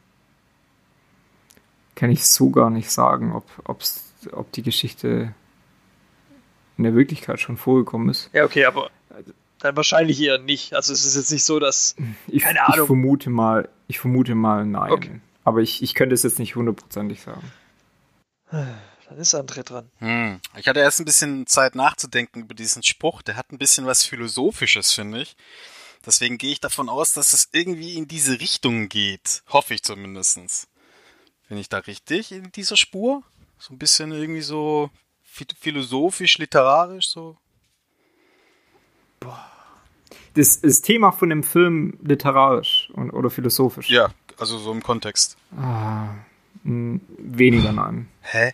kann ich so gar nicht sagen, ob, ob's, ob die Geschichte in der Wirklichkeit schon vorgekommen ist. Ja, okay, aber dann wahrscheinlich eher nicht. Also es ist jetzt nicht so, dass. Ich, Keine ich Ahnung. vermute mal, ich vermute mal nein. Okay. Aber ich, ich könnte es jetzt nicht hundertprozentig sagen. Dann ist André dran. Hm. Ich hatte erst ein bisschen Zeit nachzudenken über diesen Spruch. Der hat ein bisschen was Philosophisches, finde ich. Deswegen gehe ich davon aus, dass es irgendwie in diese Richtung geht. Hoffe ich zumindest. Bin ich da richtig in dieser Spur? So ein bisschen irgendwie so philosophisch, literarisch so? Das, das Thema von dem Film literarisch und, oder philosophisch? Ja, also so im Kontext. Ah, mh, weniger nein. Hä?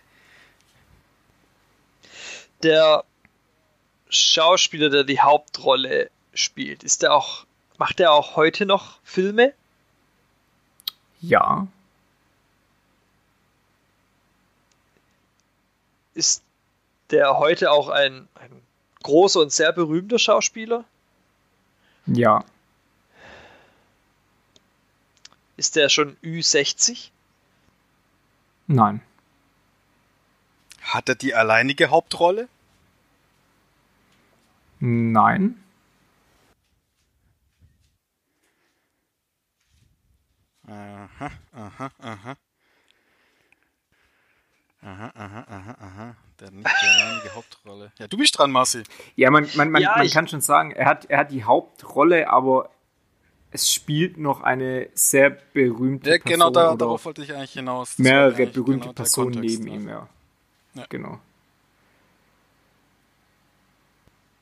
Der Schauspieler, der die Hauptrolle spielt, ist der auch. Macht der auch heute noch Filme? Ja. Ist der heute auch ein, ein großer und sehr berühmter Schauspieler? Ja. Ist der schon Ü sechzig? Nein. Hat er die alleinige Hauptrolle? Nein. Aha, aha, aha. Aha, aha, aha, aha. Der hat nicht die alleinige Hauptrolle. Ja, du bist dran, Marci. Ja, man, man, man, Ja, man ich- kann schon sagen, er hat, er hat die Hauptrolle, aber es spielt noch eine sehr berühmte Ja, Person genau, da, oder darauf wollte ich eigentlich hinaus. Das war mehrere eigentlich berühmte genau der Personen Kontext, neben ja. ihm, ja. Ja. Genau.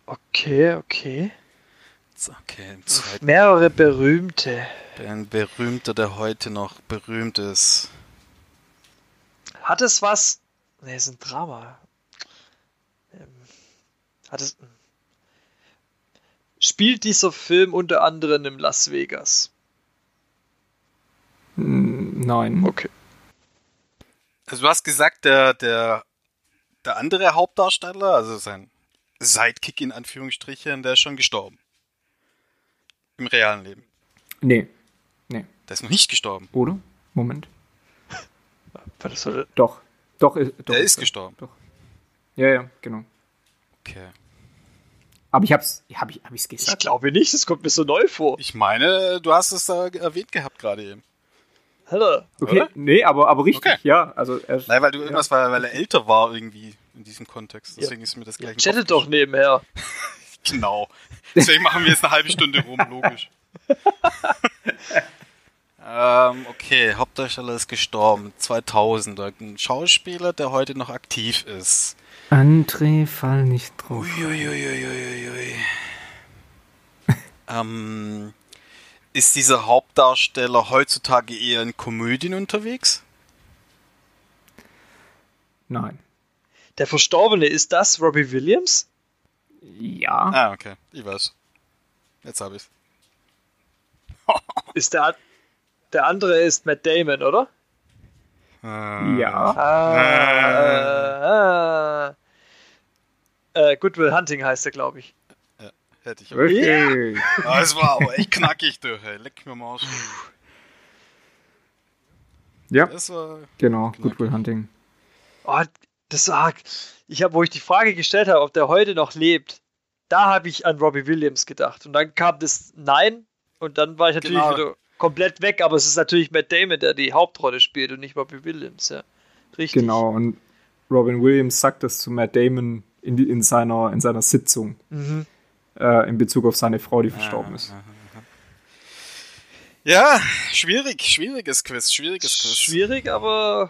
Okay, okay. Okay, im zweiten. Mehrere berühmte. Ein berühmter, der heute noch berühmt ist. Hat es was? Ne, ist ein Drama. Ähm, hat es. Spielt dieser Film unter anderem in Las Vegas? Nein. Okay. Also du hast gesagt, der, der, der andere Hauptdarsteller, also sein Sidekick in Anführungsstrichen, der ist schon gestorben. Im realen Leben. Nee. Nee. Der ist noch nicht gestorben. Oder? Moment. Das soll... Doch. Doch, ist, doch Der ist er. gestorben. Doch. Ja, ja, genau. Okay. Aber ich hab's, hab ich, hab ich's Ich gesagt? glaube nicht, das kommt mir so neu vor. Ich meine, du hast es da erwähnt gehabt gerade eben. Hallo. Okay, oder? nee, aber, aber richtig, Okay. ja. Also er, Nein, weil du irgendwas, weil, weil er älter war irgendwie in diesem Kontext. Deswegen ist mir das gleich im Chattet Kopf doch nebenher. Genau. Deswegen machen wir jetzt eine halbe Stunde rum, logisch. ähm, okay, Hauptdarsteller ist gestorben, zweitausend. Ein Schauspieler, der heute noch aktiv ist. André, fall nicht drauf. Uiuiuiuiui. ähm, ist dieser Hauptdarsteller heutzutage eher in Komödien unterwegs? Nein. Der Verstorbene, ist das Robbie Williams? Ja. Ah, okay, ich weiß. Jetzt habe ich's. Ist der, der andere ist Matt Damon, oder? Äh, Ja. Ah, äh, äh, äh, Good Will Hunting heißt er, glaube ich. Hätte ich auch. Richtig. Ah, es war aber echt knackig, du. Hey, leck mir mal aus. Ja, Das war... genau. Good Will Hunting. Oh, das war, ich habe, wo ich die Frage gestellt habe, ob der heute noch lebt, da habe ich an Robbie Williams gedacht. Und dann kam das Nein und dann war ich natürlich Genau. wieder komplett weg, aber es ist natürlich Matt Damon, der die Hauptrolle spielt und nicht Robbie Williams, ja. Richtig. Genau, und Robin Williams sagt das zu Matt Damon in, die, in, seiner, in seiner Sitzung Mhm. äh, in Bezug auf seine Frau, die verstorben Ah, ist. ah, ah. Ja, schwierig, schwieriges Quiz, schwieriges Quiz. Schwierig, aber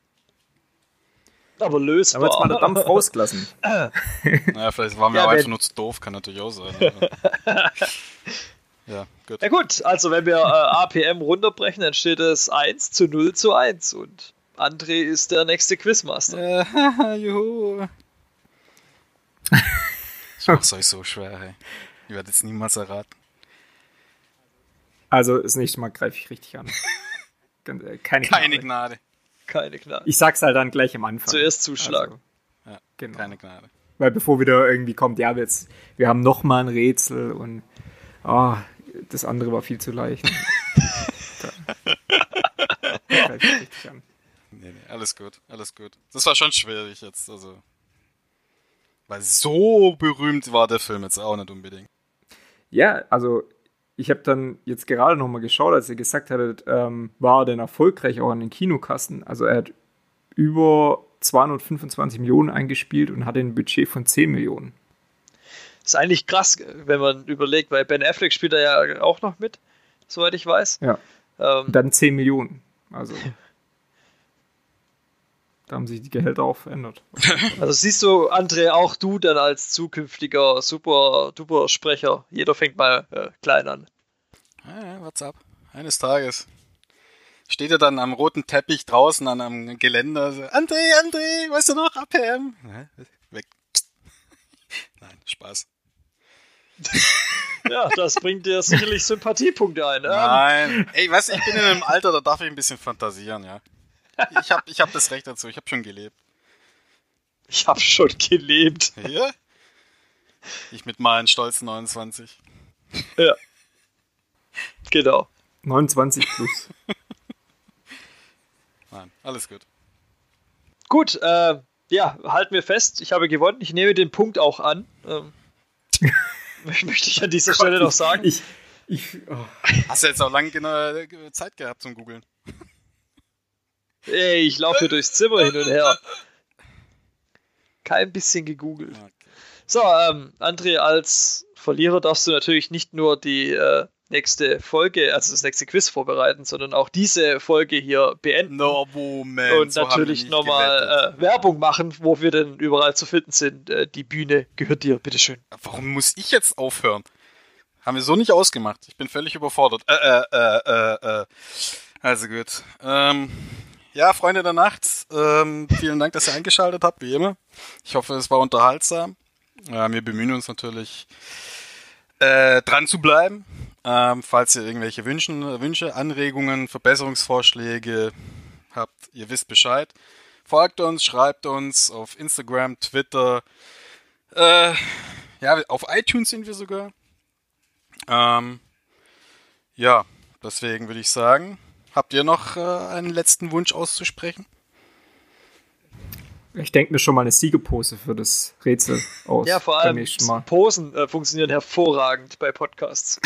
aber lösbar. Aber jetzt mal der Dampf rausgelassen. Naja, vielleicht waren wir Ja, auch wenn- einfach nur zu doof, kann natürlich auch sein. Ja, gut. Ja gut, also wenn wir äh, A P M runterbrechen, dann steht es eins zu null zu eins und André ist der nächste Quizmaster. Äh, juhu. Ich mach's euch so schwer, hey. Ich werde jetzt niemals erraten. Also das nächste Mal greife ich richtig an. Ganz, äh, Keine, Keine Gnade. Gnade. Keine Gnade. Ich sag's halt dann gleich am Anfang. Zuerst zuschlagen. Also, Ja, genau. keine Gnade. Weil bevor wieder irgendwie kommt, ja, jetzt, wir haben noch mal ein Rätsel und oh, das andere war viel zu leicht. Da greife ich richtig an. Nee, nee, alles gut, alles gut. Das war schon schwierig jetzt, also. Weil so berühmt war der Film jetzt auch nicht unbedingt. Ja, also ich habe dann jetzt gerade noch mal geschaut, als ihr gesagt hattet, ähm, war er denn erfolgreich auch an den Kinokassen? Also er hat über zweihundertfünfundzwanzig Millionen eingespielt und hatte ein Budget von zehn Millionen. Das ist eigentlich krass, wenn man überlegt, weil Ben Affleck spielt da ja auch noch mit, soweit ich weiß. Ja. Ähm, Und dann zehn Millionen. Also da haben sich die Gehälter auch verändert. also siehst du, André, auch du dann als zukünftiger super duper Sprecher. Jeder fängt mal äh, klein an. Ja, ja, what's up? Eines Tages steht er dann am roten Teppich draußen an einem Geländer. So, André, André, weißt du noch, A P M? Hä? Weg. Nein, Spaß. Ja, das bringt dir sicherlich Sympathiepunkte ein. Ähm, Nein. Ey, weißt du, ich bin in einem Alter, da darf ich ein bisschen fantasieren, ja. Ich hab, ich hab das Recht dazu, ich hab schon gelebt. ich habe schon gelebt. Hier? Ich mit meinen stolzen neunundzwanzig. Ja. Genau. neunundzwanzig plus. Nein, alles gut. Gut, äh, ja, halten wir fest, ich habe gewonnen. Ich nehme den Punkt auch an. Ähm, möchte ich an dieser Stelle noch sagen. Ich, ich, oh. Hast du jetzt auch lange genau Zeit gehabt zum Googeln? Ey, ich laufe hier durchs Zimmer hin und her. Kein bisschen gegoogelt. Okay. So, ähm, André, als Verlierer darfst du natürlich nicht nur die äh, nächste Folge, also das nächste Quiz vorbereiten, sondern auch diese Folge hier beenden. No, Moment. Und so natürlich nochmal äh, Werbung machen, wo wir denn überall zu finden sind. Äh, die Bühne gehört dir, bitteschön. Warum muss ich jetzt aufhören? Haben wir so nicht ausgemacht. Ich bin völlig überfordert. Äh, äh, äh, äh, äh. Also gut. Ähm, ja, Freunde der Nacht, ähm, vielen Dank, dass ihr eingeschaltet habt, wie immer. Ich hoffe, es war unterhaltsam. Äh, wir bemühen uns natürlich, äh, dran zu bleiben. Ähm, falls ihr irgendwelche Wünsche, Wünsche, Anregungen, Verbesserungsvorschläge habt, ihr wisst Bescheid. Folgt uns, schreibt uns auf Instagram, Twitter. Äh, ja, auf iTunes sind wir sogar. Ähm, ja, deswegen würde ich sagen, habt ihr noch äh, einen letzten Wunsch auszusprechen? Ich denke mir schon mal eine Siegepose für das Rätsel aus. Ja, vor allem Posen äh, funktionieren hervorragend bei Podcasts.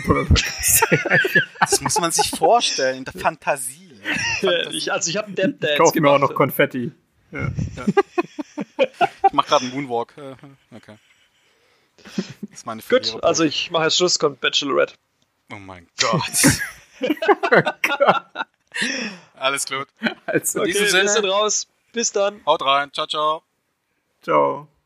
Das muss man sich vorstellen, in der Fantasie. Fantasie. Ich, also ich habe einen Dead Dance Ich kaufe mir auch noch Konfetti. Ja, ja. Ich mache gerade einen Moonwalk. Okay. Das ist meine Gut, also ich mache jetzt Schluss, kommt Bachelorette. Oh mein Gott. Oh Gott. Alles gut. Also, okay, wir sind raus. Bis dann. Haut rein. Ciao, ciao. Ciao.